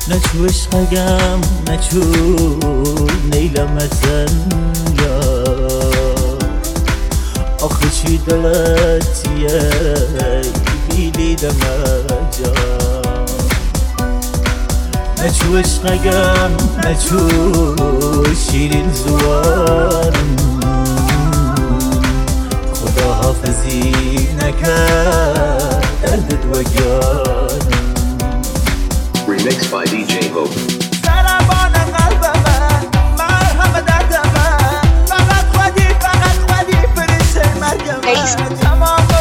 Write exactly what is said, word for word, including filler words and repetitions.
نچو عشقگم نچو نیلمتن یا آخه چی دلتیه بیلی دمجا نچو عشقگم نچو شیرین زوارم خدا حافظی نکرد دردت وگانم. Remixed by دی جی Hope. سربان قلبم مرهم دردم فقط خودی فقط خودی فرشه مرگم تمام